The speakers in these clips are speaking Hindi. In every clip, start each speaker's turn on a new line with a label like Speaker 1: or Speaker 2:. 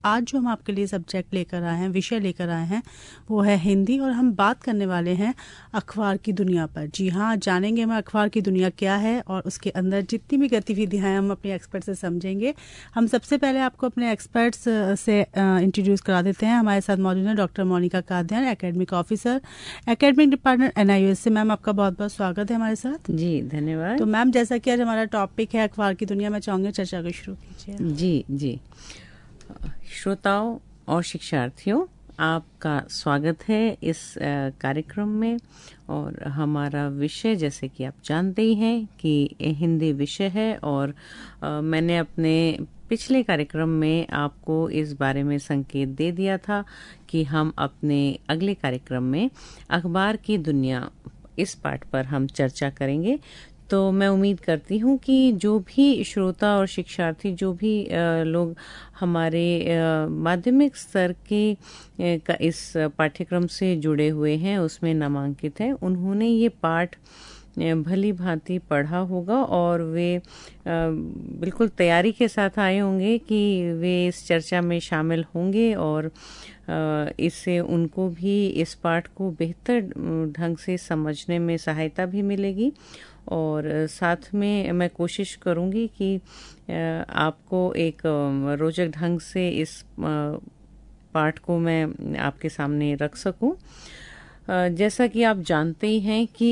Speaker 1: आज जो हम आपके लिए सब्जेक्ट लेकर आए हैं, विषय लेकर आए हैं, वो है हिंदी और हम बात करने वाले हैं अखबार की दुनिया पर। जी हाँ, जानेंगे हम अखबार की दुनिया क्या है और उसके अंदर जितनी भी गतिविधियाँ हैं हम अपने एक्सपर्ट से समझेंगे। हम सबसे पहले आपको अपने एक्सपर्ट्स से इंट्रोड्यूस करा देते हैं। हमारे साथ मौजूद है doctor Monika Kadian, academic officer, academic department NIUS से। मैम, आपका बहुत बहुत स्वागत है हमारे साथ।
Speaker 2: जी धन्यवाद।
Speaker 1: तो मैम, जैसा कि आज हमारा टॉपिक है अखबार की दुनिया, मैं चाहूँगी चर्चा को शुरू कीजिए।
Speaker 2: जी श्रोताओं और शिक्षार्थियों, आपका स्वागत है इस कार्यक्रम में। और हमारा विषय, जैसे कि आप जानते ही हैं कि हिंदी विषय है, और मैंने अपने पिछले कार्यक्रम में आपको इस बारे में संकेत दे दिया था कि हम अपने अगले कार्यक्रम में अखबार की दुनिया इस पाठ पर हम चर्चा करेंगे। तो मैं उम्मीद करती हूँ कि जो भी श्रोता और शिक्षार्थी, जो भी लोग हमारे माध्यमिक स्तर के का इस पाठ्यक्रम से जुड़े हुए हैं, उसमें नामांकित हैं, उन्होंने ये पाठ भली भांति पढ़ा होगा और वे बिल्कुल तैयारी के साथ आए होंगे कि वे इस चर्चा में शामिल होंगे, और इससे उनको भी इस पाठ को बेहतर ढंग से समझने में सहायता भी मिलेगी। और साथ में मैं कोशिश करूंगी कि आपको एक रोचक ढंग से इस पाठ को मैं आपके सामने रख सकूं। जैसा कि आप जानते ही हैं कि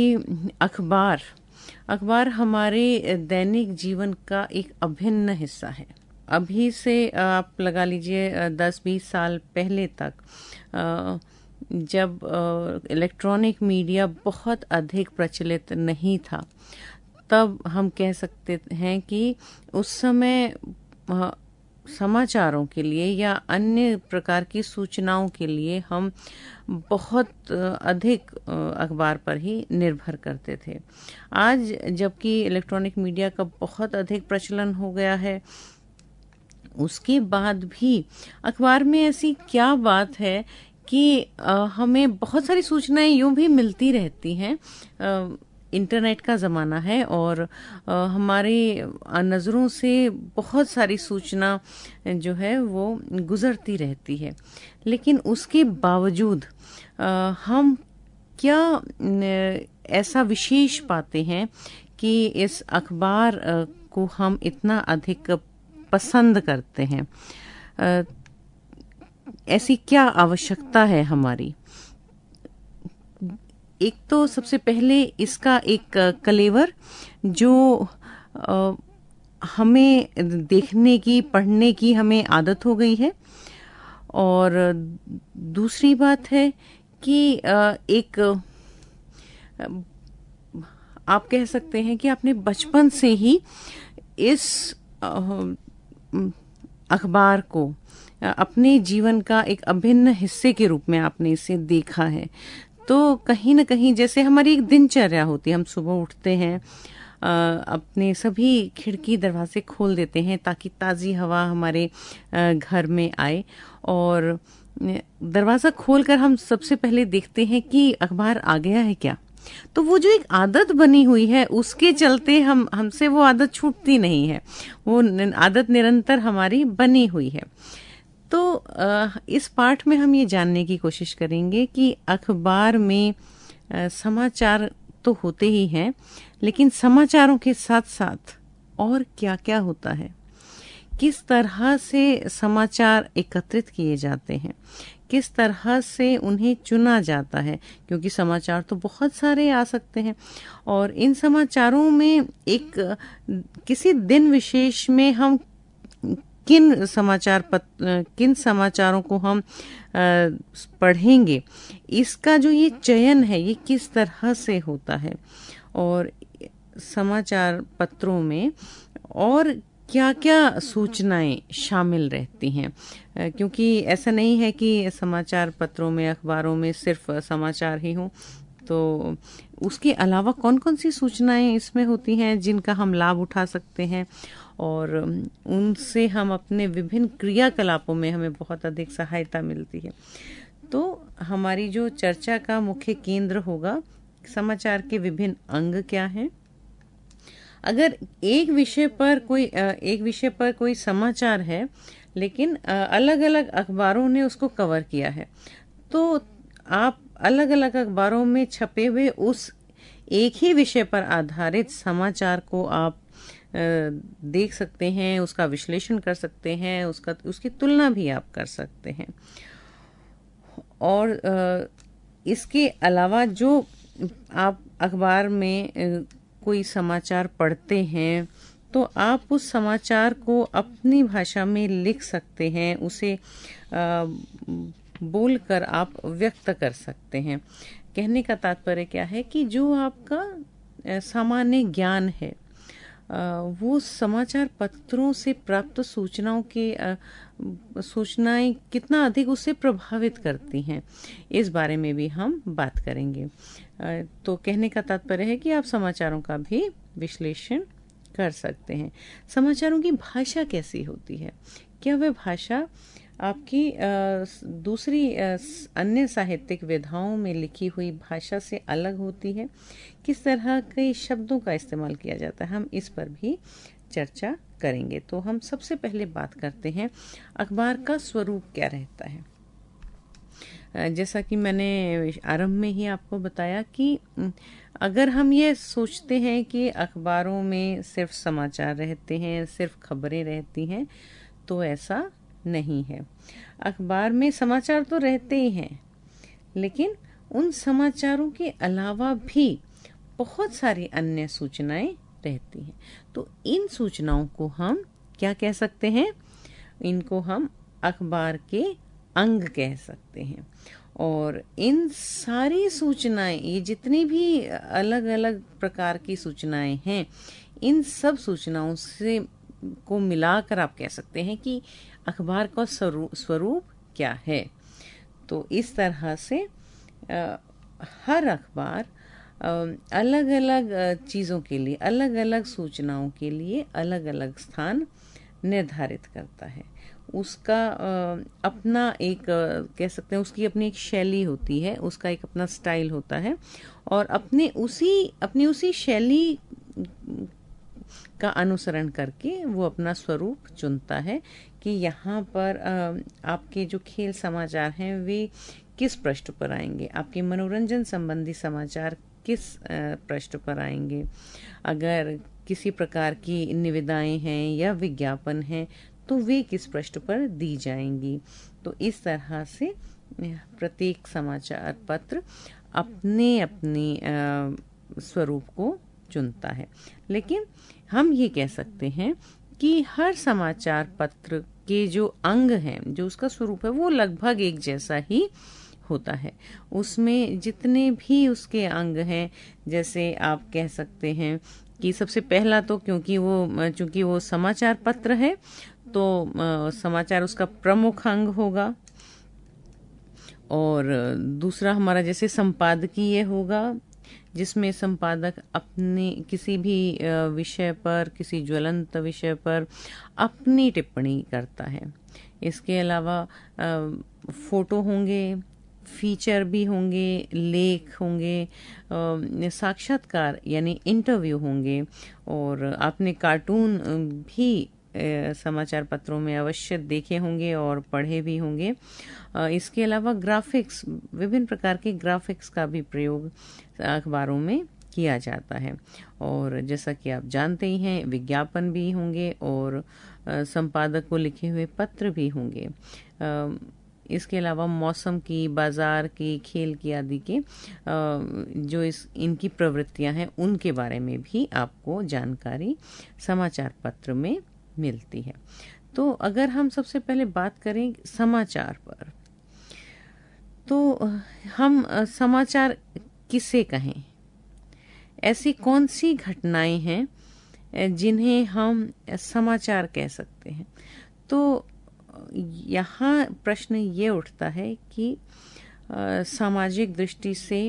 Speaker 2: अखबार हमारे दैनिक जीवन का एक अभिन्न हिस्सा है। अभी से आप लगा लीजिए 10-20 साल पहले तक, जब इलेक्ट्रॉनिक मीडिया बहुत अधिक प्रचलित नहीं था, तब हम कह सकते हैं कि उस समय समाचारों के लिए या अन्य प्रकार की सूचनाओं के लिए हम बहुत अधिक अखबार पर ही निर्भर करते थे। आज जबकि इलेक्ट्रॉनिक मीडिया का बहुत अधिक प्रचलन हो गया है, उसके बाद भी अखबार में ऐसी क्या बात है कि हमें बहुत सारी सूचनाएं यूं भी मिलती रहती हैं। इंटरनेट का ज़माना है और हमारे नज़रों से बहुत सारी सूचना जो है वो गुजरती रहती है, लेकिन उसके बावजूद हम क्या ऐसा विशेष पाते हैं कि इस अखबार को हम इतना अधिक पसंद करते हैं? ऐसी क्या आवश्यकता है हमारी? एक तो सबसे पहले इसका एक कलेवर जो हमें देखने की, पढ़ने की हमें आदत हो गई है, और दूसरी बात है कि एक आप कह सकते हैं कि आपने बचपन से ही इस अखबार को अपने जीवन का एक अभिन्न हिस्से के रूप में आपने इसे देखा है। तो कहीं ना कहीं जैसे हमारी एक दिनचर्या होती है, हम सुबह उठते हैं, अपने सभी खिड़की दरवाजे खोल देते हैं ताकि ताज़ी हवा हमारे घर में आए, और दरवाज़ा खोलकर हम सबसे पहले देखते हैं कि अखबार आ गया है क्या। तो वो जो एक आदत बनी हुई है, उसके चलते हमसे वो आदत छूटती नहीं है, वो आदत निरंतर हमारी बनी हुई है। तो इस पाठ में हम ये जानने की कोशिश करेंगे कि अखबार में समाचार तो होते ही हैं, लेकिन समाचारों के साथ साथ और क्या क्या होता है, किस तरह से समाचार एकत्रित किए जाते हैं, किस तरह से उन्हें चुना जाता है, क्योंकि समाचार तो बहुत सारे आ सकते हैं, और इन समाचारों में एक किसी दिन विशेष में हम किन समाचारों को हम पढ़ेंगे, इसका जो ये चयन है ये किस तरह से होता है, और समाचार पत्रों में और क्या क्या सूचनाएं शामिल रहती हैं। क्योंकि ऐसा नहीं है कि समाचार पत्रों में, अखबारों में सिर्फ समाचार ही हों, तो उसके अलावा कौन कौन सी सूचनाएं इसमें होती हैं जिनका हम लाभ उठा सकते हैं, और उनसे हम अपने विभिन्न क्रियाकलापों में हमें बहुत अधिक सहायता मिलती है। तो हमारी जो चर्चा का मुख्य केंद्र होगा, समाचार के विभिन्न अंग क्या हैं। अगर एक विषय पर कोई समाचार है, लेकिन अलग अलग अखबारों ने उसको कवर किया है। तो आप अलग अलग अखबारों में छपे हुए उस एक ही विषय पर आधारित समाचार को आप देख सकते हैं, उसका विश्लेषण कर सकते हैं, उसकी तुलना भी आप कर सकते हैं। और इसके अलावा जो आप अखबार में कोई समाचार पढ़ते हैं तो आप उस समाचार को अपनी भाषा में लिख सकते हैं, उसे बोलकर आप व्यक्त कर सकते हैं। कहने का तात्पर्य क्या है कि जो आपका सामान्य ज्ञान है वो समाचार पत्रों से प्राप्त सूचनाएं कितना अधिक उससे प्रभावित करती हैं, इस बारे में भी हम बात करेंगे। तो कहने का तात्पर्य है कि आप समाचारों का भी विश्लेषण कर सकते हैं। समाचारों की भाषा कैसी होती है? क्या वह भाषा आपकी दूसरी अन्य साहित्यिक विधाओं में लिखी हुई भाषा से अलग होती है? किस तरह के शब्दों का इस्तेमाल किया जाता है, हम इस पर भी चर्चा करेंगे। तो हम सबसे पहले बात करते हैं अखबार का स्वरूप क्या रहता है। जैसा कि मैंने आरंभ में ही आपको बताया कि अगर हम ये सोचते हैं कि अखबारों में सिर्फ समाचार रहते हैं, सिर्फ खबरें रहती हैं, तो ऐसा नहीं है। अखबार में समाचार तो रहते ही हैं, लेकिन उन समाचारों के अलावा भी बहुत सारी अन्य सूचनाएं रहती हैं। तो इन सूचनाओं को हम क्या कह सकते हैं? इनको हम अखबार के अंग कह सकते हैं। और इन सारी सूचनाएं, ये जितनी भी अलग अलग प्रकार की सूचनाएं हैं, इन सब सूचनाओं से को मिलाकर आप कह सकते हैं कि अखबार का स्वरूप क्या है। तो इस तरह से हर अखबार अलग अलग चीज़ों के लिए, अलग अलग सूचनाओं के लिए अलग अलग स्थान निर्धारित करता है। उसका अपना एक कह सकते हैं, उसकी अपनी एक शैली होती है, उसका एक अपना स्टाइल होता है, और अपनी उसी शैली का अनुसरण करके वो अपना स्वरूप चुनता है कि यहाँ पर आपके जो खेल समाचार हैं वे किस पृष्ठ पर आएंगे, आपके मनोरंजन संबंधी समाचार किस पृष्ठ पर आएंगे, अगर किसी प्रकार की निविदाएं हैं या विज्ञापन हैं तो वे किस पृष्ठ पर दी जाएंगी। तो इस तरह से प्रत्येक समाचार पत्र अपने स्वरूप को चुनता है। लेकिन हम ये कह सकते हैं कि हर समाचार पत्र के जो अंग हैं, जो उसका स्वरूप है, वो लगभग एक जैसा ही होता है। उसमें जितने भी उसके अंग हैं, जैसे आप कह सकते हैं कि सबसे पहला तो चूंकि वो समाचार पत्र है तो समाचार उसका प्रमुख अंग होगा, और दूसरा हमारा जैसे संपादकीय होगा, जिसमें संपादक अपने किसी भी विषय पर, किसी ज्वलंत विषय पर अपनी टिप्पणी करता है। इसके अलावा फोटो होंगे, फीचर भी होंगे, लेख होंगे, साक्षात्कार यानी इंटरव्यू होंगे, और आपने कार्टून भी समाचार पत्रों में अवश्य देखे होंगे और पढ़े भी होंगे। इसके अलावा ग्राफिक्स, विभिन्न प्रकार के ग्राफिक्स का भी प्रयोग अखबारों में किया जाता है। और जैसा कि आप जानते ही हैं, विज्ञापन भी होंगे और संपादक को लिखे हुए पत्र भी होंगे। इसके अलावा मौसम की, बाजार की, खेल की आदि के जो इनकी प्रवृत्तियां हैं उनके बारे में भी आपको जानकारी समाचार पत्र में मिलती है। तो अगर हम सबसे पहले बात करें समाचार पर, तो हम समाचार किसे कहें? ऐसी कौन सी घटनाएं हैं जिन्हें हम समाचार कह सकते हैं? तो यहाँ प्रश्न ये उठता है कि सामाजिक दृष्टि से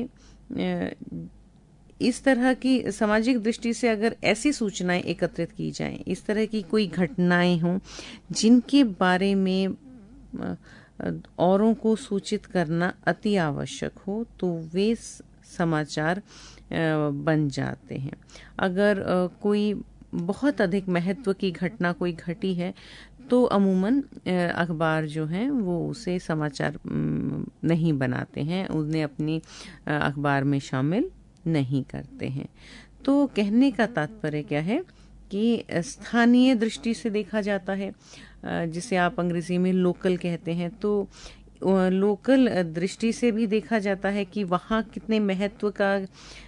Speaker 2: इस तरह की सामाजिक दृष्टि से अगर ऐसी सूचनाएं एकत्रित की जाएं, इस तरह की कोई घटनाएं हों जिनके बारे में औरों को सूचित करना अति आवश्यक हो, तो वे समाचार बन जाते हैं। अगर कोई बहुत अधिक महत्व की घटना कोई घटी है तो अमूमन अखबार जो हैं वो उसे समाचार नहीं बनाते हैं, उन्हें अपनी अखबार में शामिल नहीं करते हैं। तो कहने का तात्पर्य क्या है कि स्थानीय दृष्टि से देखा जाता है, जिसे आप अंग्रेजी में लोकल कहते हैं। तो लोकल दृष्टि से भी देखा जाता है कि वहाँ कितने महत्व का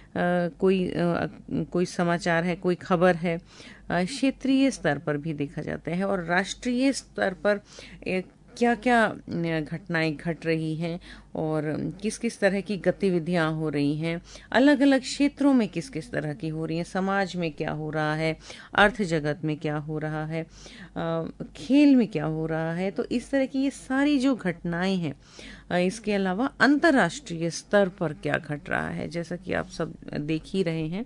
Speaker 2: कोई समाचार है, कोई खबर है। क्षेत्रीय स्तर पर भी देखा जाता है और राष्ट्रीय स्तर पर क्या क्या घटनाएं घट रही हैं और किस किस तरह की गतिविधियां हो रही हैं, अलग अलग क्षेत्रों में किस किस तरह की हो रही हैं, समाज में क्या हो रहा है, अर्थ जगत में क्या हो रहा है, खेल में क्या हो रहा है। तो इस तरह की ये सारी जो घटनाएं हैं, इसके अलावा अंतर्राष्ट्रीय स्तर पर क्या घट रहा है, जैसा कि आप सब देख ही रहे हैं।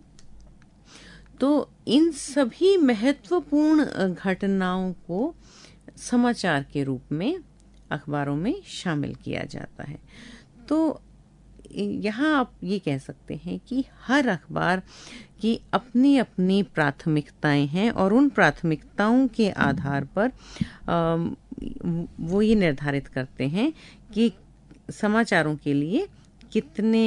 Speaker 2: तो इन सभी महत्वपूर्ण घटनाओं को समाचार के रूप में अखबारों में शामिल किया जाता है। तो यहाँ आप ये कह सकते हैं कि हर अखबार की अपनी अपनी प्राथमिकताएं हैं और उन प्राथमिकताओं के आधार पर वो ये निर्धारित करते हैं कि समाचारों के लिए कितने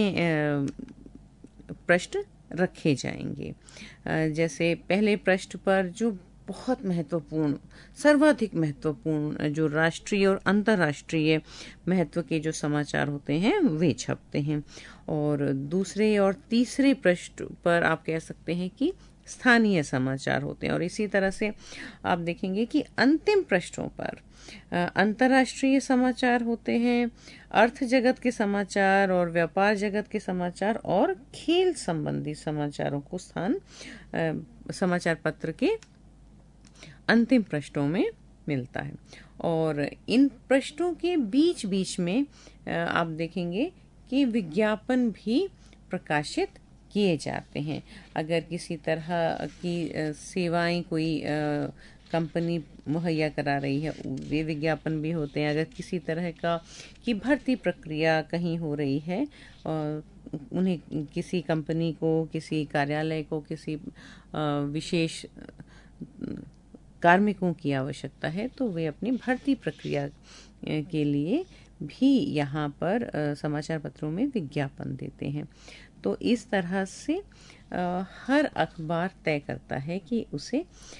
Speaker 2: पृष्ठ रखे जाएंगे। जैसे पहले पृष्ठ पर जो बहुत महत्वपूर्ण, सर्वाधिक महत्वपूर्ण जो राष्ट्रीय और अंतर्राष्ट्रीय महत्व के जो समाचार होते हैं वे छपते हैं, और दूसरे और तीसरे पृष्ठ पर आप कह सकते हैं कि स्थानीय समाचार होते हैं। और इसी तरह से आप देखेंगे कि अंतिम पृष्ठों पर अंतर्राष्ट्रीय समाचार होते हैं, अर्थ जगत के समाचार और व्यापार जगत के समाचार और खेल संबंधी समाचारों को स्थान समाचार पत्र के अंतिम पृष्ठों में मिलता है। और इन पृष्ठों के बीच बीच में आप देखेंगे कि विज्ञापन भी प्रकाशित किए जाते हैं। अगर किसी तरह की सेवाएं कोई कंपनी मुहैया करा रही है, वे विज्ञापन भी होते हैं। अगर किसी तरह की भर्ती प्रक्रिया कहीं हो रही है और उन्हें किसी कंपनी को, किसी कार्यालय को, किसी विशेष कार्मिकों की आवश्यकता है, तो वे अपनी भर्ती प्रक्रिया के लिए भी यहाँ पर समाचार पत्रों में विज्ञापन देते हैं। तो इस तरह से हर अखबार तय करता है कि उसे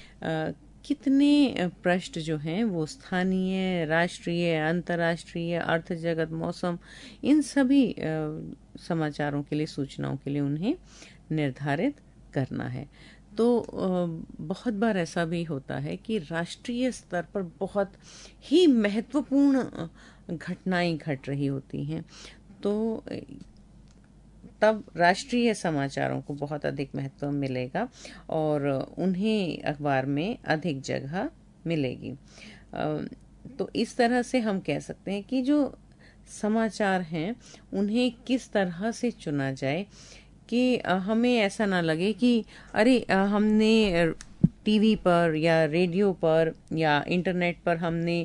Speaker 2: कितने पृष्ठ जो हैं वो स्थानीय, राष्ट्रीय, अंतर्राष्ट्रीय, अर्थ जगत, मौसम, इन सभी समाचारों के लिए, सूचनाओं के लिए उन्हें निर्धारित करना है। तो बहुत बार ऐसा भी होता है कि राष्ट्रीय स्तर पर बहुत ही महत्वपूर्ण घटनाएं घट रही होती हैं, तो तब राष्ट्रीय समाचारों को बहुत अधिक महत्व मिलेगा और उन्हें अखबार में अधिक जगह मिलेगी। तो इस तरह से हम कह सकते हैं कि जो समाचार हैं उन्हें किस तरह से चुना जाए कि हमें ऐसा ना लगे कि अरे हमने टीवी पर या रेडियो पर या इंटरनेट पर हमने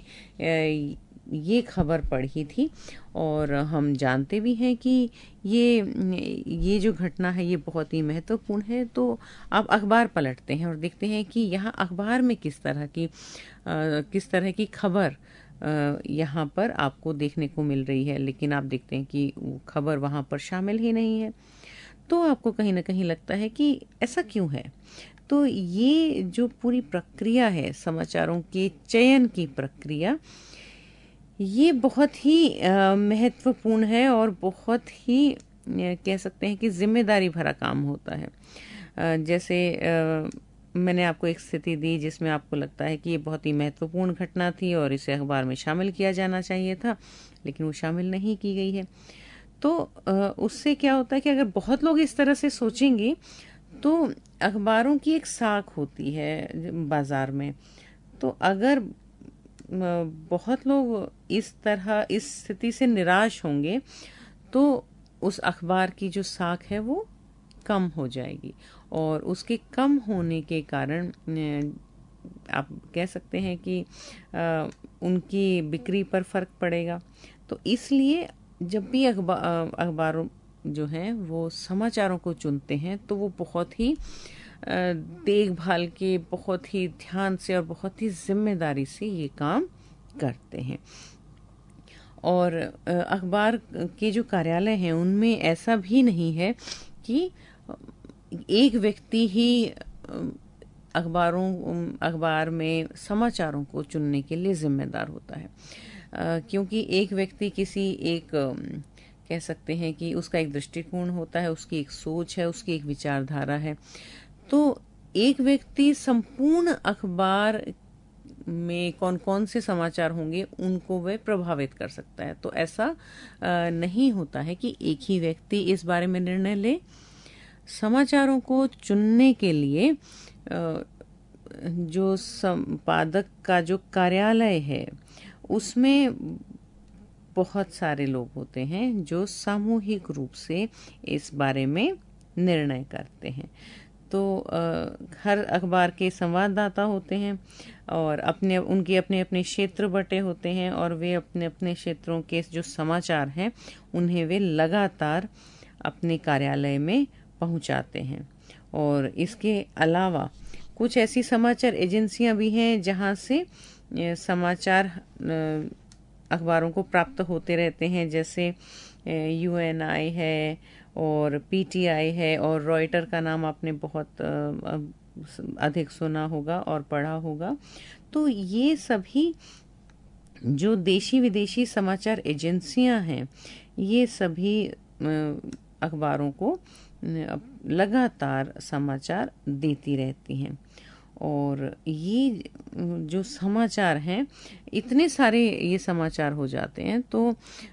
Speaker 2: ये खबर पढ़ी थी और हम जानते भी हैं कि ये जो घटना है ये बहुत ही महत्वपूर्ण है। तो आप अखबार पलटते हैं और देखते हैं कि यहाँ अखबार में किस तरह की खबर यहाँ पर आपको देखने को मिल रही है, लेकिन आप देखते हैं कि वो खबर वहाँ पर शामिल ही नहीं है। तो आपको कहीं ना कहीं लगता है कि ऐसा क्यों है। तो ये जो पूरी प्रक्रिया है, समाचारों के चयन की प्रक्रिया, ये बहुत ही महत्वपूर्ण है और बहुत ही कह सकते हैं कि जिम्मेदारी भरा काम होता है। जैसे मैंने आपको एक स्थिति दी जिसमें आपको लगता है कि ये बहुत ही महत्वपूर्ण घटना थी और इसे अखबार में शामिल किया जाना चाहिए था, लेकिन वो शामिल नहीं की गई है। तो उससे क्या होता है कि अगर बहुत लोग इस तरह से सोचेंगे तो अखबारों की एक साख होती है बाजार में, तो अगर बहुत लोग इस स्थिति से निराश होंगे तो उस अखबार की जो साख है वो कम हो जाएगी और उसके कम होने के कारण आप कह सकते हैं कि उनकी बिक्री पर फर्क पड़ेगा। तो इसलिए जब भी अखबार जो हैं वो समाचारों को चुनते हैं तो वो बहुत ही देखभाल के बहुत ही ध्यान से और बहुत ही जिम्मेदारी से ये काम करते हैं। और अखबार के जो कार्यालय हैं उनमें ऐसा भी नहीं है कि एक व्यक्ति ही अखबार में समाचारों को चुनने के लिए जिम्मेदार होता है, क्योंकि एक व्यक्ति किसी एक कह सकते हैं कि उसका एक दृष्टिकोण होता है, उसकी एक सोच है, उसकी एक विचारधारा है। तो एक व्यक्ति संपूर्ण अखबार में कौन कौन से समाचार होंगे उनको वह प्रभावित कर सकता है। तो ऐसा नहीं होता है कि एक ही व्यक्ति इस बारे में निर्णय ले। समाचारों को चुनने के लिए जो संपादक का जो कार्यालय है उसमें बहुत सारे लोग होते हैं जो सामूहिक रूप से इस बारे में निर्णय करते हैं। तो हर अखबार के संवाददाता होते हैं और उनके अपने अपने क्षेत्र बटे होते हैं और वे अपने अपने क्षेत्रों के जो समाचार हैं उन्हें वे लगातार अपने कार्यालय में पहुंचाते हैं। और इसके अलावा कुछ ऐसी समाचार एजेंसियां भी हैं जहां से समाचार अखबारों को प्राप्त होते रहते हैं, जैसे UNI है और PTI है और रॉयटर का नाम आपने बहुत अधिक सुना होगा और पढ़ा होगा। तो ये सभी जो देशी विदेशी समाचार एजेंसियां हैं ये सभी अखबारों को लगातार समाचार देती रहती हैं। और ये जो समाचार हैं इतने सारे ये समाचार हो जाते हैं, तो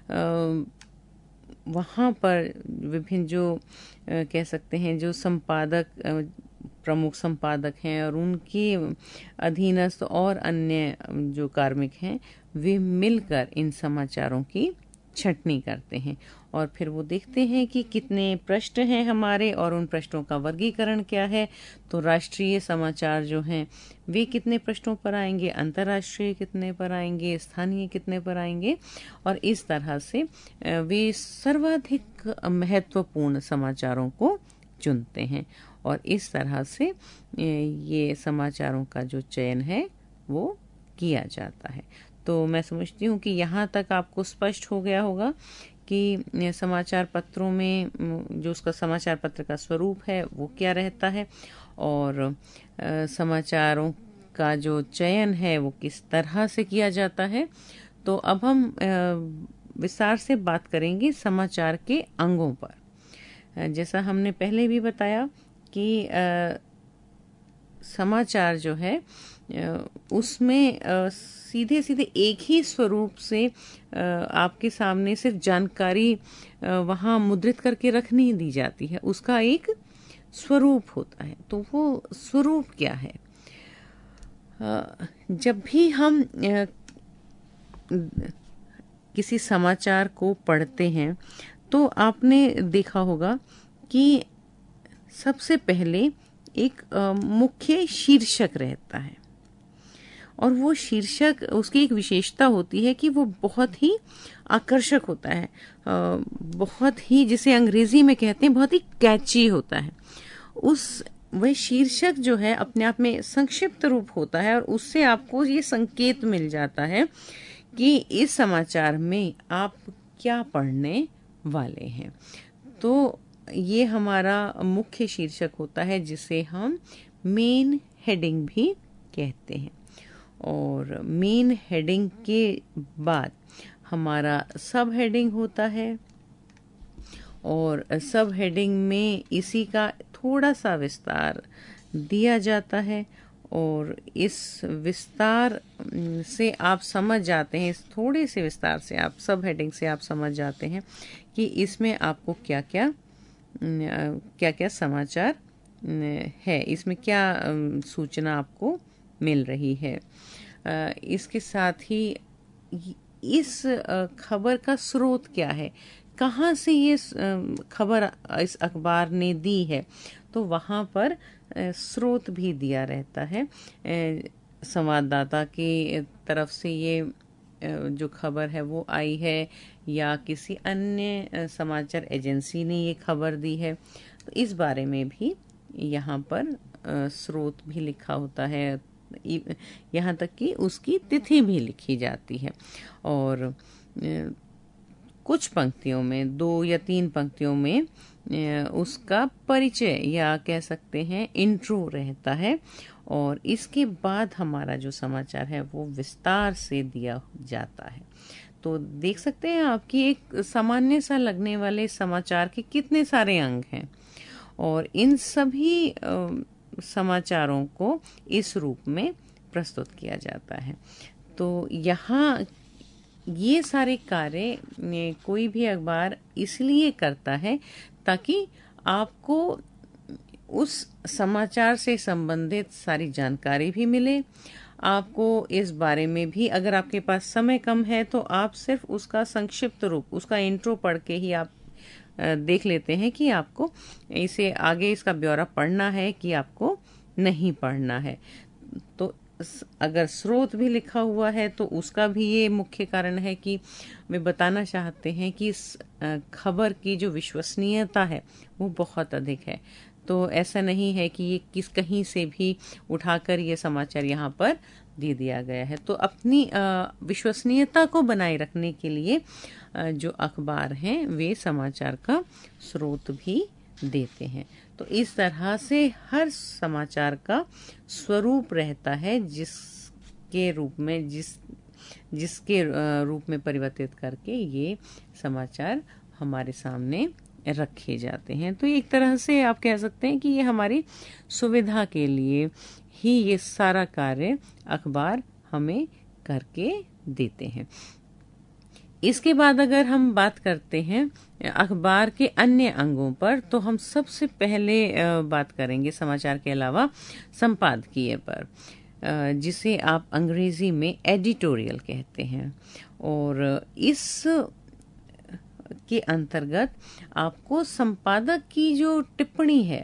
Speaker 2: वहाँ पर विभिन्न जो कह सकते हैं जो प्रमुख संपादक हैं और उनके अधीनस्थ और अन्य जो कार्मिक हैं वे मिलकर इन समाचारों की छंटनी करते हैं और फिर वो देखते हैं कि कितने पृष्ठ हैं हमारे और उन पृष्ठों का वर्गीकरण क्या है। तो राष्ट्रीय समाचार जो हैं वे कितने पृष्ठों पर आएंगे, अंतर्राष्ट्रीय कितने पर आएंगे, स्थानीय कितने पर आएंगे, और इस तरह से वे सर्वाधिक महत्वपूर्ण समाचारों को चुनते हैं और इस तरह से ये समाचारों का जो चयन है वो किया जाता है। तो मैं समझती हूँ कि यहाँ तक आपको स्पष्ट हो गया होगा कि समाचार पत्रों में जो उसका समाचार पत्र का स्वरूप है वो क्या रहता है और समाचारों का जो चयन है वो किस तरह से किया जाता है। तो अब हम विस्तार से बात करेंगे समाचार के अंगों पर। जैसा हमने पहले भी बताया कि समाचार जो है उसमें सीधे सीधे एक ही स्वरूप से आपके सामने सिर्फ जानकारी वहाँ मुद्रित करके रख नहीं दी जाती है, उसका एक स्वरूप होता है। तो वो स्वरूप क्या है? जब भी हम किसी समाचार को पढ़ते हैं तो आपने देखा होगा कि सबसे पहले एक मुख्य शीर्षक रहता है और वो शीर्षक उसकी एक विशेषता होती है कि वो बहुत ही आकर्षक होता है, बहुत ही, जिसे अंग्रेजी में कहते हैं, बहुत ही कैची होता है। वह शीर्षक जो है अपने आप में संक्षिप्त रूप होता है और उससे आपको ये संकेत मिल जाता है कि इस समाचार में आप क्या पढ़ने वाले हैं। तो ये हमारा मुख्य शीर्षक होता है जिसे हम मेन हेडिंग भी कहते हैं। और मेन हेडिंग के बाद हमारा सब हेडिंग होता है और सब हेडिंग में इसी का थोड़ा सा विस्तार दिया जाता है और इस विस्तार से आप समझ जाते हैं, इस थोड़े से विस्तार से आप सब हेडिंग से आप समझ जाते हैं कि इसमें आपको क्या क्या समाचार है, इसमें क्या सूचना आपको मिल रही है। इसके साथ ही इस खबर का स्रोत क्या है, कहाँ से ये खबर इस अखबार ने दी है, तो वहाँ पर स्रोत भी दिया रहता है। संवाददाता की तरफ से ये जो खबर है वो आई है या किसी अन्य समाचार एजेंसी ने ये खबर दी है, तो इस बारे में भी यहाँ पर स्रोत भी लिखा होता है, यहाँ तक कि उसकी तिथि भी लिखी जाती है। और कुछ पंक्तियों में, 2 या 3 पंक्तियों में उसका परिचय या कह सकते हैं इंट्रो रहता है, और इसके बाद हमारा जो समाचार है वो विस्तार से दिया जाता है। तो देख सकते हैं आपकी एक सामान्य सा लगने वाले समाचार के कितने सारे अंग हैं, और इन सभी समाचारों को इस रूप में प्रस्तुत किया जाता है। तो यहाँ ये सारे कार्य कोई भी अखबार इसलिए करता है ताकि आपको उस समाचार से संबंधित सारी जानकारी भी मिले। आपको इस बारे में भी, अगर आपके पास समय कम है तो आप सिर्फ उसका संक्षिप्त रूप, उसका इंट्रो पढ़ के ही आप देख लेते हैं कि आपको इसे आगे इसका ब्यौरा पढ़ना है कि आपको नहीं पढ़ना है। तो अगर स्रोत भी लिखा हुआ है तो उसका भी ये मुख्य कारण है कि वे बताना चाहते हैं कि इस खबर की जो विश्वसनीयता है वो बहुत अधिक है। तो ऐसा नहीं है कि ये कहीं से भी उठाकर ये समाचार यहाँ पर दे दिया गया है। तो अपनी विश्वसनीयता को बनाए रखने के लिए जो अखबार हैं वे समाचार का स्रोत भी देते हैं। तो इस तरह से हर समाचार का स्वरूप रहता है, जिसके रूप में परिवर्तित करके ये समाचार हमारे सामने रखे जाते हैं। तो एक तरह से आप कह सकते हैं कि ये हमारी सुविधा के लिए ही ये सारा कार्य अखबार हमें करके देते हैं। इसके बाद अगर हम बात करते हैं अखबार के अन्य अंगों पर, तो हम सबसे पहले बात करेंगे समाचार के अलावा संपादकीय पर, जिसे आप अंग्रेजी में एडिटोरियल कहते हैं। और इस के अंतर्गत आपको संपादक की जो टिप्पणी है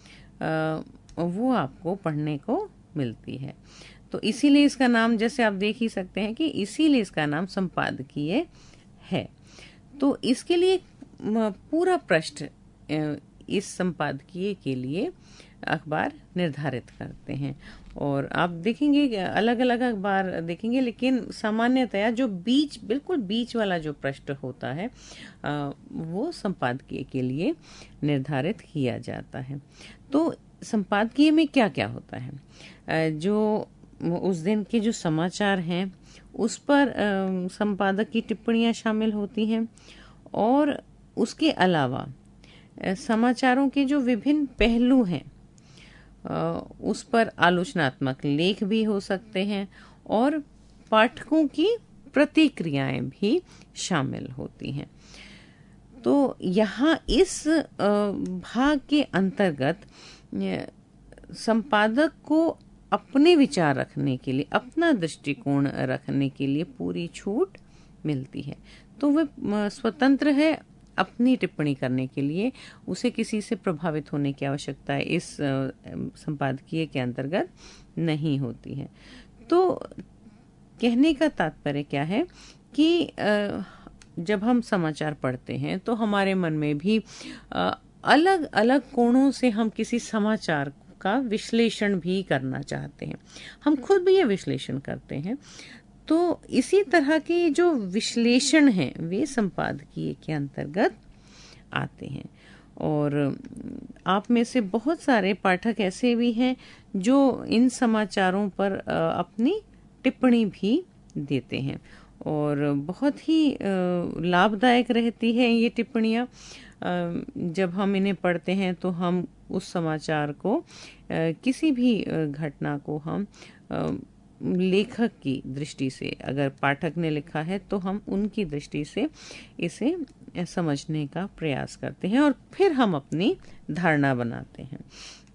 Speaker 2: वो आपको पढ़ने को मिलती है। तो इसीलिए इसका नाम, जैसे आप देख ही सकते हैं कि इसीलिए इसका नाम संपादकीय है। तो इसके लिए पूरा पृष्ठ इस संपादकीय के लिए अखबार निर्धारित करते हैं। और आप देखेंगे अलग अलग अखबार देखेंगे, लेकिन सामान्यतया जो बिल्कुल बीच वाला जो पृष्ठ होता है वो संपादकीय के लिए निर्धारित किया जाता है। तो संपादकीय में क्या क्या होता है? जो उस दिन के जो समाचार हैं उस पर संपादक की टिप्पणियां शामिल होती हैं, और उसके अलावा समाचारों के जो विभिन्न पहलू हैं उस पर आलोचनात्मक लेख भी हो सकते हैं, और पाठकों की प्रतिक्रियाएं भी शामिल होती हैं। तो यहाँ इस भाग के अंतर्गत संपादक को अपने विचार रखने के लिए, अपना दृष्टिकोण रखने के लिए पूरी छूट मिलती है। तो वह स्वतंत्र है अपनी टिप्पणी करने के लिए, उसे किसी से प्रभावित होने की आवश्यकता इस संपादकीय के अंतर्गत नहीं होती है। तो कहने का तात्पर्य क्या है कि जब हम समाचार पढ़ते हैं तो हमारे मन में भी अलग अलग कोणों से हम किसी समाचार का विश्लेषण भी करना चाहते हैं। हम खुद भी ये विश्लेषण करते हैं। तो इसी तरह के जो विश्लेषण हैं वे संपादकीय के अंतर्गत आते हैं। और आप में से बहुत सारे पाठक ऐसे भी हैं जो इन समाचारों पर अपनी टिप्पणी भी देते हैं, और बहुत ही लाभदायक रहती है ये टिप्पणियाँ। जब हम इन्हें पढ़ते हैं तो हम उस समाचार को, किसी भी घटना को हम लेखक की दृष्टि से, अगर पाठक ने लिखा है तो हम उनकी दृष्टि से इसे समझने का प्रयास करते हैं, और फिर हम अपनी धारणा बनाते हैं।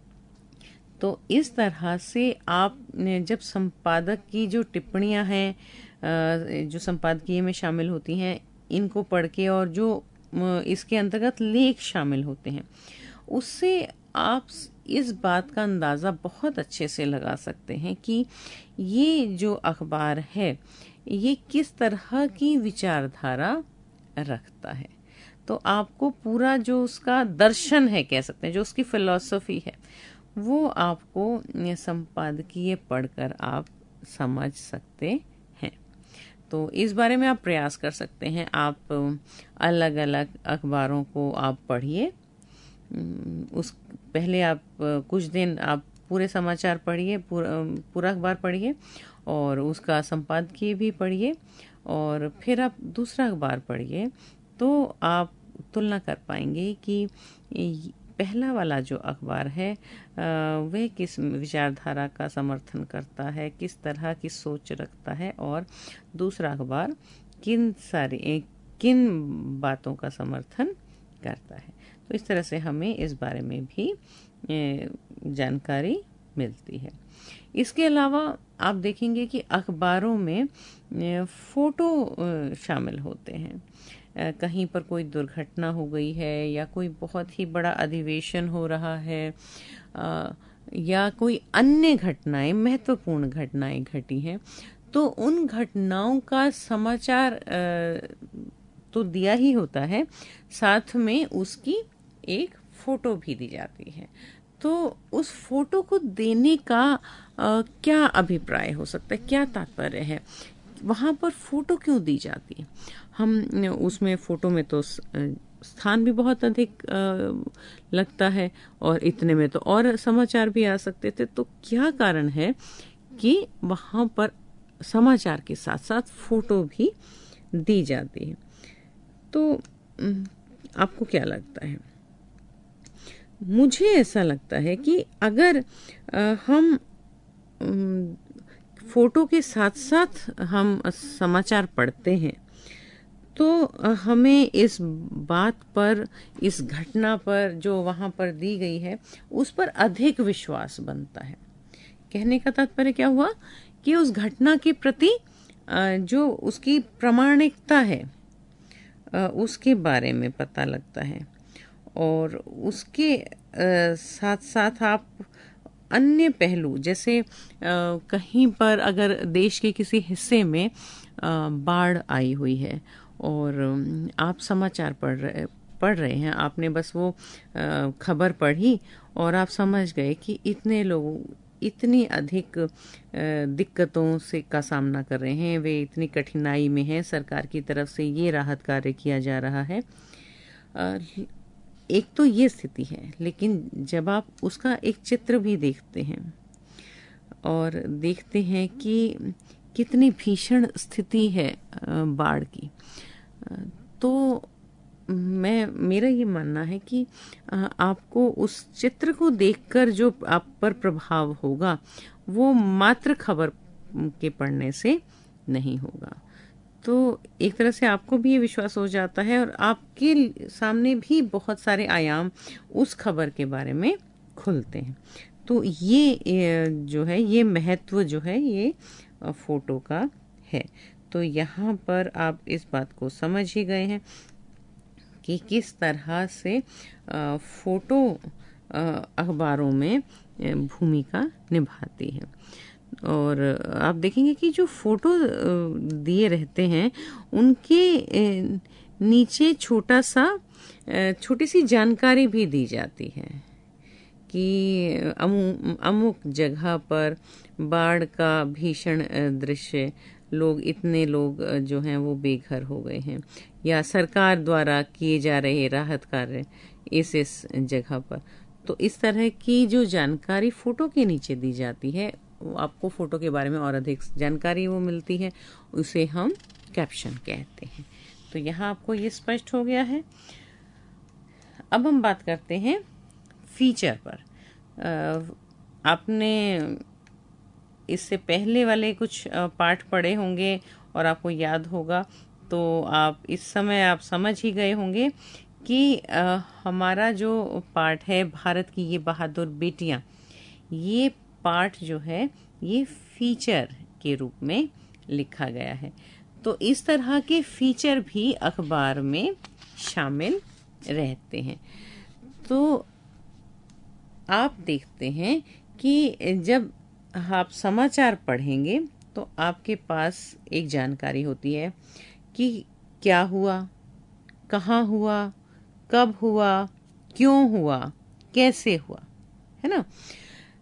Speaker 2: तो इस तरह से आप जब संपादक की जो टिप्पणियां हैं जो संपादकीय में शामिल होती हैं, इनको पढ़ के, और जो इसके अंतर्गत लेख शामिल होते हैं, उससे आप इस बात का अंदाज़ा बहुत अच्छे से लगा सकते हैं कि ये जो अखबार है ये किस तरह की विचारधारा रखता है। तो आपको पूरा जो उसका दर्शन है, कह सकते हैं, जो उसकी फिलॉसफी है, वो आपको संपादकीय पढ़कर आप समझ सकते हैं। तो इस बारे में आप प्रयास कर सकते हैं। आप अलग अलग अखबारों को आप पढ़िए। उस पहले आप कुछ दिन आप पूरे समाचार पढ़िए, पूरा अखबार पढ़िए और उसका संपादकीय भी पढ़िए, और फिर आप दूसरा अखबार पढ़िए। तो आप तुलना कर पाएंगे कि पहला वाला जो अखबार है वह किस विचारधारा का समर्थन करता है, किस तरह की सोच रखता है, और दूसरा अखबार किन बातों का समर्थन करता है। तो इस तरह से हमें इस बारे में भी जानकारी मिलती है। इसके अलावा आप देखेंगे कि अखबारों में फोटो शामिल होते हैं। कहीं पर कोई दुर्घटना हो गई है या कोई बहुत ही बड़ा अधिवेशन हो रहा है या कोई अन्य घटनाएं, महत्वपूर्ण घटनाएं घटी हैं, तो उन घटनाओं का समाचार तो दिया ही होता है, साथ में उसकी एक फोटो भी दी जाती है। तो उस फोटो को देने का क्या अभिप्राय हो सकता है, क्या तात्पर्य है, वहाँ पर फोटो क्यों दी जाती है? हम उसमें फोटो में तो स्थान भी बहुत अधिक लगता है और इतने में तो और समाचार भी आ सकते थे। तो क्या कारण है कि वहाँ पर समाचार के साथ साथ फोटो भी दी जाती है? तो आपको क्या लगता है? मुझे ऐसा लगता है कि अगर हम फोटो के साथ साथ हम समाचार पढ़ते हैं तो हमें इस बात पर, इस घटना पर जो वहाँ पर दी गई है उस पर अधिक विश्वास बनता है। कहने का तात्पर्य क्या हुआ कि उस घटना के प्रति जो उसकी प्रामाणिकता है उसके बारे में पता लगता है, और उसके साथ साथ आप अन्य पहलू, जैसे कहीं पर अगर देश के किसी हिस्से में बाढ़ आई हुई है और आप समाचार पढ़ रहे हैं, आपने बस वो खबर पढ़ी और आप समझ गए कि इतने लोग इतनी अधिक दिक्कतों से का सामना कर रहे हैं, वे इतनी कठिनाई में हैं, सरकार की तरफ से ये राहत कार्य किया जा रहा है। एक तो ये स्थिति है, लेकिन जब आप उसका एक चित्र भी देखते हैं और देखते हैं कि कितनी भीषण स्थिति है बाढ़ की, तो मेरा ये मानना है कि आपको उस चित्र को देखकर जो आप पर प्रभाव होगा वो मात्र खबर के पढ़ने से नहीं होगा। तो एक तरह से आपको भी ये विश्वास हो जाता है और आपके सामने भी बहुत सारे आयाम उस खबर के बारे में खुलते हैं। तो ये जो है, ये महत्व जो है ये फोटो का है। तो यहाँ पर आप इस बात को समझ ही गए हैं कि किस तरह से फोटो अखबारों में भूमिका निभाती है। और आप देखेंगे कि जो फोटो दिए रहते हैं उनके नीचे छोटी सी जानकारी भी दी जाती है कि अमुक जगह पर बाढ़ का भीषण दृश्य, इतने लोग जो हैं वो बेघर हो गए हैं, या सरकार द्वारा किए जा रहे राहत कार्य इस जगह पर। तो इस तरह की जो जानकारी फोटो के नीचे दी जाती है, आपको फोटो के बारे में और अधिक जानकारी वो मिलती है, उसे हम कैप्शन कहते हैं। तो यहाँ आपको ये स्पष्ट हो गया है। अब हम बात करते हैं फीचर पर। आपने इससे पहले वाले कुछ पाठ पढ़े होंगे और आपको याद होगा, तो आप इस समय आप समझ ही गए होंगे कि हमारा जो पाठ है भारत की ये बहादुर बेटियां, ये पाठ जो है ये फीचर के रूप में लिखा गया है। तो इस तरह के फीचर भी अखबार में शामिल रहते हैं। तो आप देखते हैं कि जब आप समाचार पढ़ेंगे तो आपके पास एक जानकारी होती है कि क्या हुआ, कहाँ हुआ, कब हुआ, क्यों हुआ, कैसे हुआ, है ना।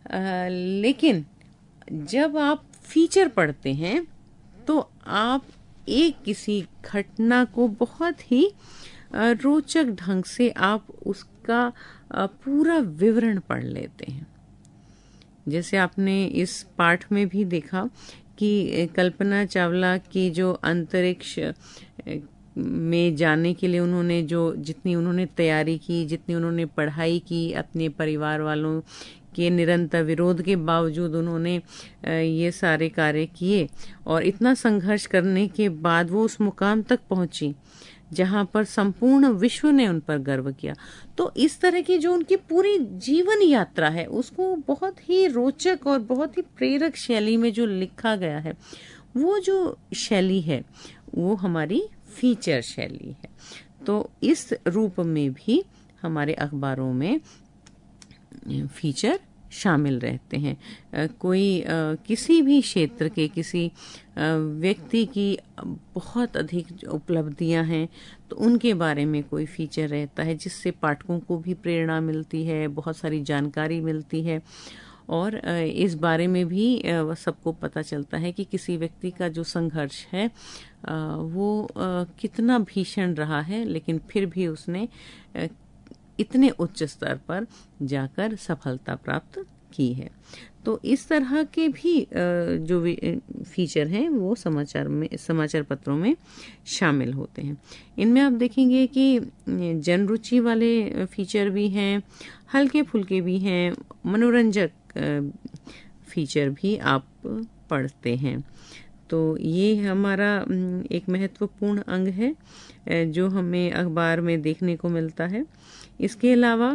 Speaker 2: लेकिन जब आप फीचर पढ़ते हैं तो आप एक किसी घटना को बहुत ही रोचक ढंग से आप उसका पूरा विवरण पढ़ लेते हैं। जैसे आपने इस पाठ में भी देखा कि कल्पना चावला की जो अंतरिक्ष में जाने के लिए उन्होंने जितनी उन्होंने तैयारी की, जितनी उन्होंने पढ़ाई की, अपने परिवार वालों के निरंतर विरोध के बावजूद उन्होंने ये सारे कार्य किए और इतना संघर्ष करने के बाद वो उस मुकाम तक पहुंची जहां पर संपूर्ण विश्व ने उन पर गर्व किया। तो इस तरह की जो उनकी पूरी जीवन यात्रा है उसको बहुत ही रोचक और बहुत ही प्रेरक शैली में जो लिखा गया है, वो जो शैली है वो हमारी फीचर शैली है। तो इस रूप में भी हमारे अखबारों में फीचर शामिल रहते हैं। कोई किसी भी क्षेत्र के किसी व्यक्ति की बहुत अधिक उपलब्धियां हैं तो उनके बारे में कोई फीचर रहता है जिससे पाठकों को भी प्रेरणा मिलती है, बहुत सारी जानकारी मिलती है और इस बारे में भी सबको पता चलता है कि किसी व्यक्ति का जो संघर्ष है वो कितना भीषण रहा है, लेकिन फिर भी उसने इतने उच्च स्तर पर जाकर सफलता प्राप्त की है। तो इस तरह के भी जो फीचर हैं वो समाचार पत्रों में शामिल होते हैं। इनमें आप देखेंगे कि जनरुचि वाले फीचर भी हैं, हल्के फुल्के भी हैं, मनोरंजक फीचर भी आप पढ़ते हैं। तो ये हमारा एक महत्वपूर्ण अंग है जो हमें अखबार में देखने को मिलता है। इसके अलावा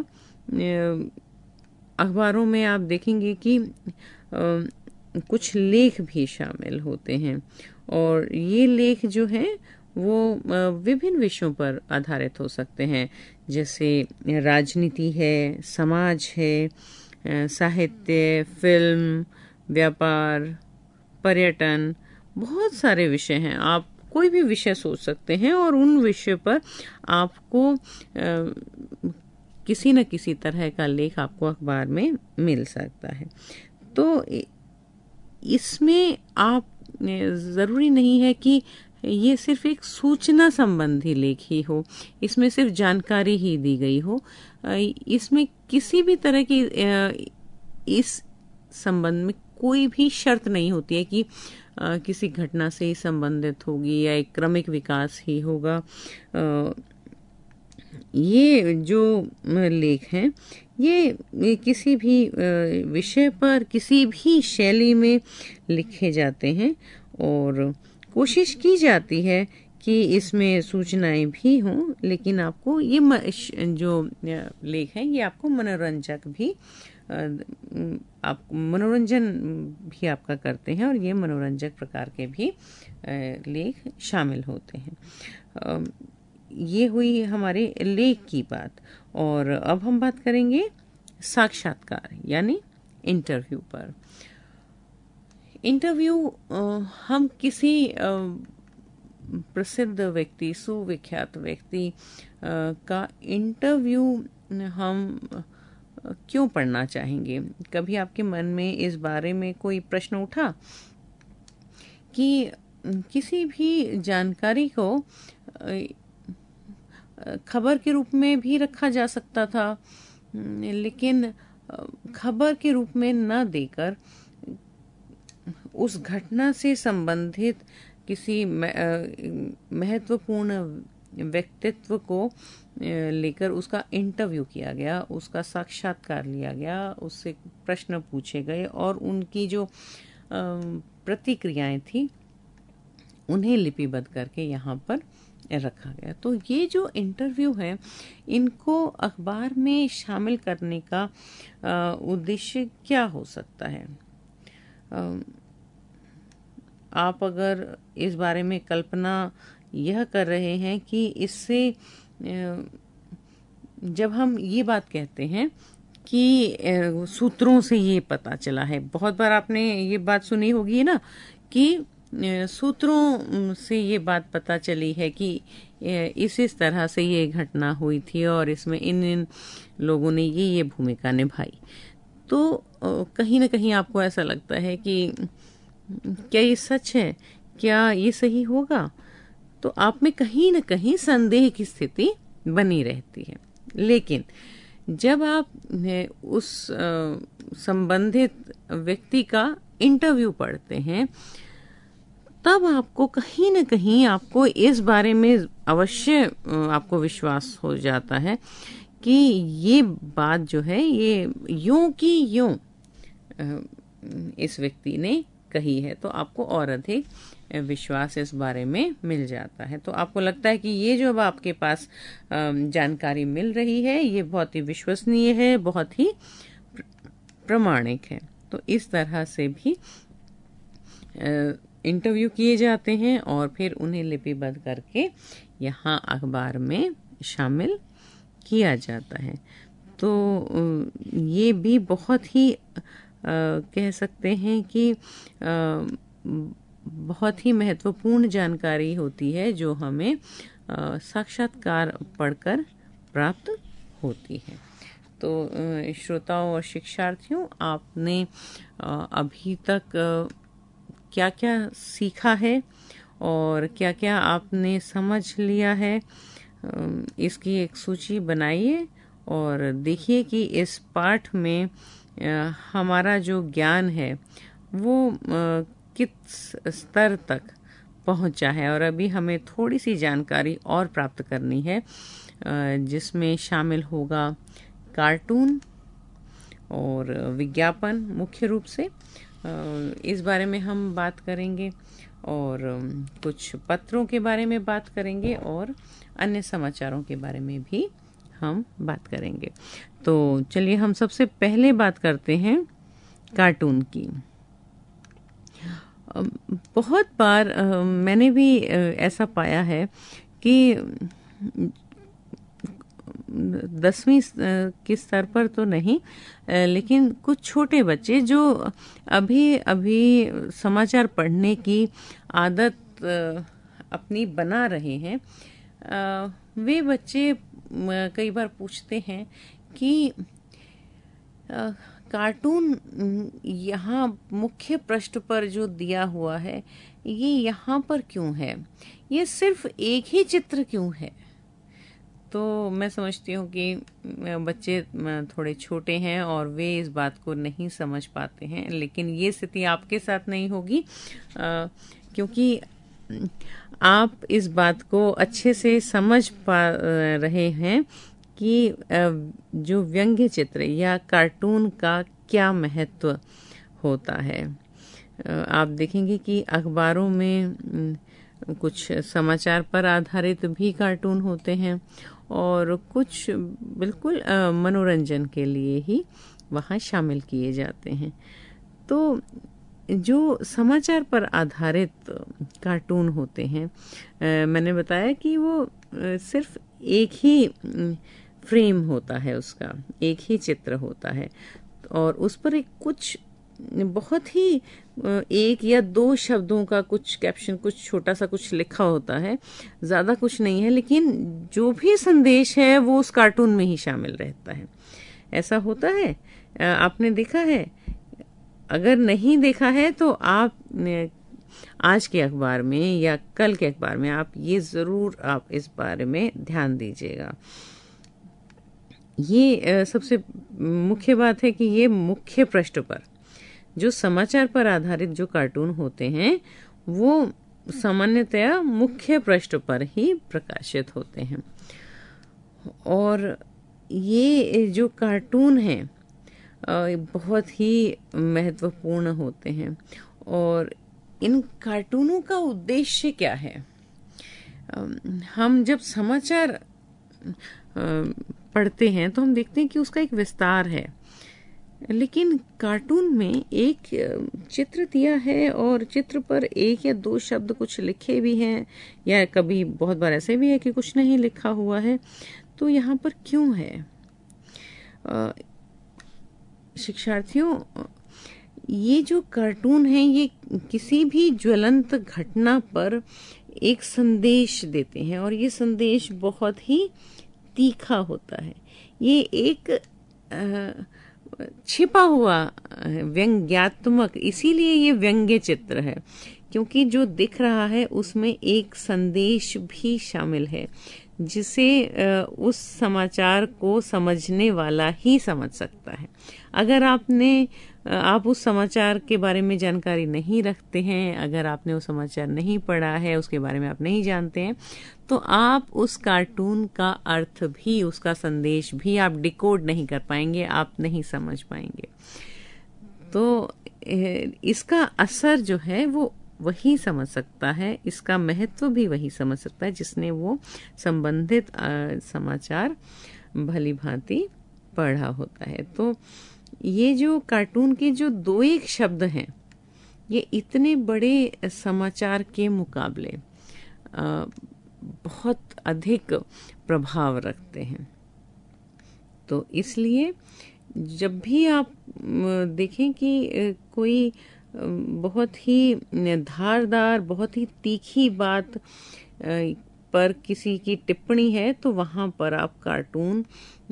Speaker 2: अखबारों में आप देखेंगे कि कुछ लेख भी शामिल होते हैं और ये लेख जो हैं वो विभिन्न विषयों पर आधारित हो सकते हैं, जैसे राजनीति है, समाज है, साहित्य, फिल्म, व्यापार, पर्यटन, बहुत सारे विषय हैं। आप कोई भी विषय सोच सकते हैं और उन विषय पर आपको किसी न किसी तरह का लेख आपको अखबार में मिल सकता है। तो इसमें आप ज़रूरी नहीं है कि ये सिर्फ एक सूचना संबंधी लेख ही हो, इसमें सिर्फ जानकारी ही दी गई हो। इसमें किसी भी तरह की इस संबंध में कोई भी शर्त नहीं होती है कि किसी घटना से ही संबंधित होगी या एक क्रमिक विकास ही होगा। ये जो लेख हैं ये किसी भी विषय पर किसी भी शैली में लिखे जाते हैं और कोशिश की जाती है कि इसमें सूचनाएं भी हों, लेकिन आपको ये जो लेख हैं ये आपको मनोरंजक भी आप मनोरंजन भी आपका करते हैं और ये मनोरंजक प्रकार के भी लेख शामिल होते हैं। ये हुई हमारे लेख की बात और अब हम बात करेंगे साक्षात्कार यानी इंटरव्यू पर। इंटरव्यू हम किसी प्रसिद्ध व्यक्ति, सुविख्यात व्यक्ति का इंटरव्यू हम क्यों पढ़ना चाहेंगे? कभी आपके मन में इस बारे में कोई प्रश्न उठा कि किसी भी जानकारी को खबर के रूप में भी रखा जा सकता था, लेकिन खबर के रूप में न देकर उस घटना से संबंधित किसी महत्वपूर्ण व्यक्तित्व को लेकर उसका इंटरव्यू किया गया, उसका साक्षात्कार लिया गया, उससे प्रश्न पूछे गए और उनकी जो प्रतिक्रियाएं थी उन्हें लिपिबद्ध करके यहाँ पर रखा गया। तो ये जो इंटरव्यू है इनको अखबार में शामिल करने का उद्देश्य क्या हो सकता है? आप अगर इस बारे में कल्पना यह कर रहे हैं कि इससे जब हम ये बात कहते हैं कि सूत्रों से ये पता चला है, बहुत बार आपने ये बात सुनी होगी ना कि सूत्रों से ये बात पता चली है कि इस तरह से ये घटना हुई थी और इसमें इन लोगों ने ये भूमिका निभाई। तो कहीं ना कहीं आपको ऐसा लगता है कि क्या ये सच है, क्या ये सही होगा, तो आप में कहीं ना कहीं संदेह की स्थिति बनी रहती है। लेकिन जब आप उस संबंधित व्यक्ति का इंटरव्यू पढ़ते हैं, तब आपको कहीं ना कहीं आपको इस बारे में अवश्य आपको विश्वास हो जाता है कि ये बात जो है ये यूं की यूं इस व्यक्ति ने कही है। तो आपको और अधिक विश्वास इस बारे में मिल जाता है। तो आपको लगता है कि ये जो अब आपके पास जानकारी मिल रही है ये बहुत ही विश्वसनीय है, बहुत ही प्रामाणिक है। तो इस तरह से भी इंटरव्यू किए जाते हैं और फिर उन्हें लिपिबद्ध करके यहाँ अखबार में शामिल किया जाता है। तो ये भी बहुत ही कह सकते हैं कि बहुत ही महत्वपूर्ण जानकारी होती है जो हमें साक्षात्कार पढ़कर प्राप्त होती है। तो श्रोताओं और शिक्षार्थियों, आपने अभी तक क्या क्या सीखा है और क्या क्या आपने समझ लिया है, इसकी एक सूची बनाइए और देखिए कि इस पाठ में हमारा जो ज्ञान है वो किस स्तर तक पहुंचा है। और अभी हमें थोड़ी सी जानकारी और प्राप्त करनी है जिसमें शामिल होगा कार्टून और विज्ञापन। मुख्य रूप से इस बारे में हम बात करेंगे और कुछ पत्रों के बारे में बात करेंगे और अन्य समाचारों के बारे में भी हम बात करेंगे। तो चलिए हम सबसे पहले बात करते हैं कार्टून की। बहुत बार मैंने भी ऐसा पाया है कि 10वीं के स्तर पर तो नहीं, लेकिन कुछ छोटे बच्चे जो अभी अभी समाचार पढ़ने की आदत अपनी बना रहे हैं, वे बच्चे कई बार पूछते हैं कि कार्टून यहाँ मुख्य पृष्ठ पर जो दिया हुआ है ये यहाँ पर क्यों है, ये सिर्फ एक ही चित्र क्यों है। तो मैं समझती हूँ कि बच्चे थोड़े छोटे हैं और वे इस बात को नहीं समझ पाते हैं, लेकिन ये स्थिति आपके साथ नहीं होगी क्योंकि आप इस बात को अच्छे से समझ पा रहे हैं कि जो व्यंग्य चित्र या कार्टून का क्या महत्व होता है। आप देखेंगे कि अखबारों में कुछ समाचार पर आधारित भी कार्टून होते हैं और कुछ बिल्कुल मनोरंजन के लिए ही वहाँ शामिल किए जाते हैं। तो जो समाचार पर आधारित कार्टून होते हैं, मैंने बताया कि वो सिर्फ एक ही फ्रेम होता है, उसका एक ही चित्र होता है और उस पर एक कुछ बहुत ही एक या दो शब्दों का कुछ कैप्शन, कुछ छोटा सा कुछ लिखा होता है, ज़्यादा कुछ नहीं है, लेकिन जो भी संदेश है वो उस कार्टून में ही शामिल रहता है। ऐसा होता है, आपने देखा है? अगर नहीं देखा है तो आप आज के अखबार में या कल के अखबार में आप ये ज़रूर आप इस बारे में ध्यान दीजिएगा। ये सबसे मुख्य बात है कि ये मुख्य पृष्ठ पर जो समाचार पर आधारित जो कार्टून होते हैं वो सामान्यतया मुख्य पृष्ठ पर ही प्रकाशित होते हैं। और ये जो कार्टून हैं बहुत ही महत्वपूर्ण होते हैं। और इन कार्टूनों का उद्देश्य क्या है? हम जब समाचार पढ़ते हैं तो हम देखते हैं कि उसका एक विस्तार है, लेकिन कार्टून में एक चित्र दिया है और चित्र पर एक या दो शब्द कुछ लिखे भी हैं, या कभी बहुत बार ऐसे भी है कि कुछ नहीं लिखा हुआ है। तो यहाँ पर क्यों है? शिक्षार्थियों, ये जो कार्टून है ये किसी भी ज्वलंत घटना पर एक संदेश देते हैं और ये संदेश बहुत ही तीखा होता है। ये एक छिपा हुआ व्यंग्यात्मक, इसीलिए ये व्यंग्य चित्र है, क्योंकि जो दिख रहा है उसमें एक संदेश भी शामिल है जिसे उस समाचार को समझने वाला ही समझ सकता है। अगर आप उस समाचार के बारे में जानकारी नहीं रखते हैं, अगर आपने वो समाचार नहीं पढ़ा है, उसके बारे में आप नहीं जानते हैं, तो आप उस कार्टून का अर्थ भी, उसका संदेश भी आप डिकोड नहीं कर पाएंगे, आप नहीं समझ पाएंगे। तो इसका असर जो है वो वही समझ सकता है, इसका महत्व भी वही समझ सकता है जिसने वो संबंधित समाचार भली भांति पढ़ा होता है। तो ये जो कार्टून के जो दो एक शब्द हैं, ये इतने बड़े समाचार के मुकाबले बहुत अधिक प्रभाव रखते हैं। तो इसलिए जब भी आप देखें कि कोई बहुत ही धारदार, बहुत ही तीखी बात पर किसी की टिप्पणी है, तो वहां पर आप कार्टून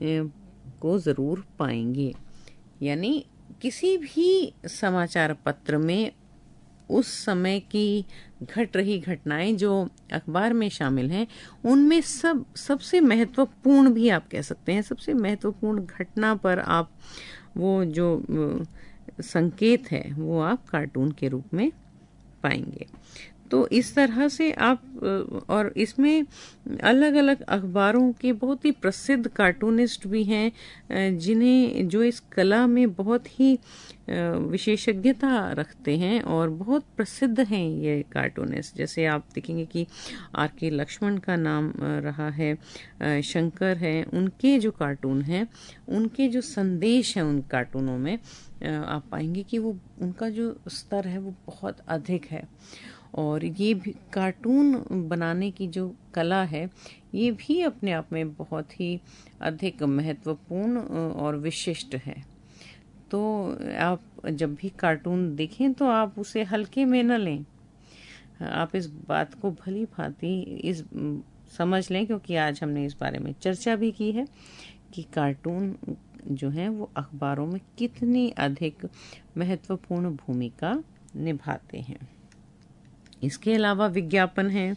Speaker 2: को जरूर पाएंगे। यानी किसी भी समाचार पत्र में उस समय की घट रही घटनाएं जो अखबार में शामिल हैं, उनमें सबसे महत्वपूर्ण भी आप कह सकते हैं, सबसे महत्वपूर्ण घटना पर आप वो जो संकेत है वो आप कार्टून के रूप में पाएंगे। तो इस तरह से आप, और इसमें अलग अलग अखबारों के बहुत ही प्रसिद्ध कार्टूनिस्ट भी हैं जिन्हें, जो इस कला में बहुत ही विशेषज्ञता रखते हैं और बहुत प्रसिद्ध हैं ये कार्टूनिस्ट। जैसे आप देखेंगे कि R.K. लक्ष्मण का नाम रहा है, शंकर है, उनके जो कार्टून हैं, उनके जो संदेश हैं उन कार्टूनों में आप पाएंगे कि वो, उनका जो स्तर है वो बहुत अधिक है। और ये भी कार्टून बनाने की जो कला है, ये भी अपने आप में बहुत ही अधिक महत्वपूर्ण और विशिष्ट है। तो आप जब भी कार्टून देखें तो आप उसे हल्के में न लें, आप इस बात को भली भांति समझ लें, क्योंकि आज हमने इस बारे में चर्चा भी की है कि कार्टून जो है वो अखबारों में कितनी अधिक महत्वपूर्ण भूमिका निभाते हैं। इसके अलावा विज्ञापन है,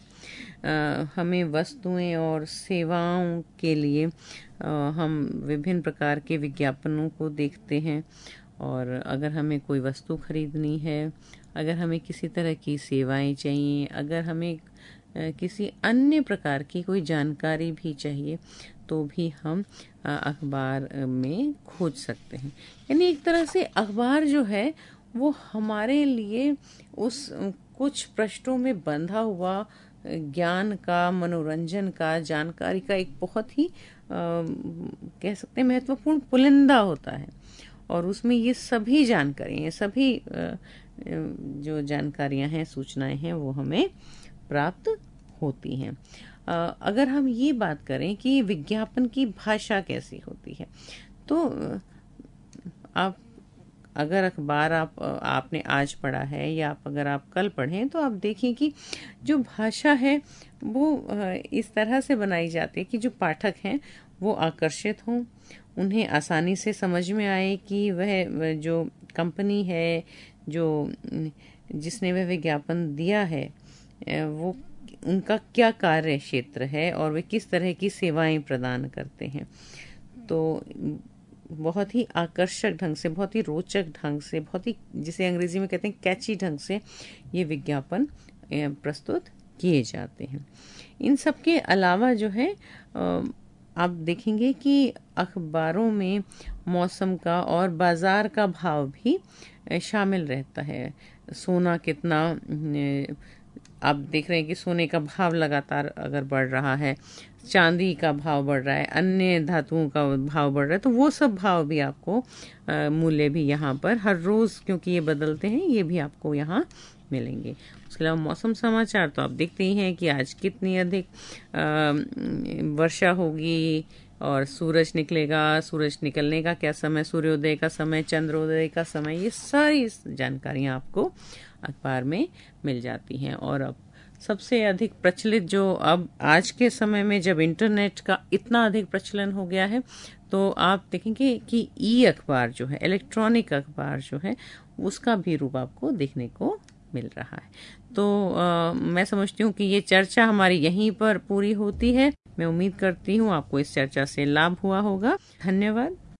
Speaker 2: हमें वस्तुएं और सेवाओं के लिए हम विभिन्न प्रकार के विज्ञापनों को देखते हैं। और अगर हमें कोई वस्तु खरीदनी है, अगर हमें किसी तरह की सेवाएं चाहिए, अगर हमें किसी अन्य प्रकार की कोई जानकारी भी चाहिए, तो भी हम अखबार में खोज सकते हैं। यानी एक तरह से अखबार जो है वो हमारे लिए उस कुछ पृष्ठों में बंधा हुआ ज्ञान का, मनोरंजन का, जानकारी का एक बहुत ही कह सकते हैं महत्वपूर्ण पुलिंदा होता है। और उसमें ये सभी जानकारियां, सभी जो जानकारियां हैं, सूचनाएं हैं, वो हमें प्राप्त होती हैं। अगर हम ये बात करें कि विज्ञापन की भाषा कैसी होती है, तो आप अगर अखबार आपने आज पढ़ा है या अगर आप कल पढ़ें, तो आप देखें कि जो भाषा है वो इस तरह से बनाई जाती है कि जो पाठक हैं वो आकर्षित हों, उन्हें आसानी से समझ में आए कि वह जो कंपनी है, जो जिसने वह विज्ञापन दिया है, वो उनका क्या कार्य क्षेत्र है और वे किस तरह की सेवाएं प्रदान करते हैं। तो बहुत ही आकर्षक ढंग से, बहुत ही रोचक ढंग से, बहुत ही, जिसे अंग्रेजी में कहते हैं कैची ढंग से ये विज्ञापन प्रस्तुत किए जाते हैं। इन सब के अलावा जो है आप देखेंगे कि अखबारों में मौसम का और बाजार का भाव भी शामिल रहता है। सोना कितना, आप देख रहे हैं कि सोने का भाव लगातार अगर बढ़ रहा है, चांदी का भाव बढ़ रहा है, अन्य धातुओं का भाव बढ़ रहा है, तो वो सब भाव भी आपको, मूल्य भी यहाँ पर हर रोज, क्योंकि ये बदलते हैं, ये भी आपको यहाँ मिलेंगे। उसके अलावा मौसम समाचार तो आप देखते ही हैं कि आज कितनी अधिक वर्षा होगी और सूरज निकलेगा, सूरज निकलने का क्या समय, सूर्योदय का समय, चंद्रोदय का समय, ये सारी जानकारियां आपको अखबार में मिल जाती हैं। और अब सबसे अधिक प्रचलित, जो अब आज के समय में जब इंटरनेट का इतना अधिक प्रचलन हो गया है, तो आप देखेंगे कि ई अखबार जो है, इलेक्ट्रॉनिक अखबार जो है, उसका भी रूप आपको देखने को मिल रहा है। तो मैं समझती हूँ कि ये चर्चा हमारी यहीं पर पूरी होती है। मैं उम्मीद करती हूँ आपको इस चर्चा से लाभ हुआ होगा। धन्यवाद।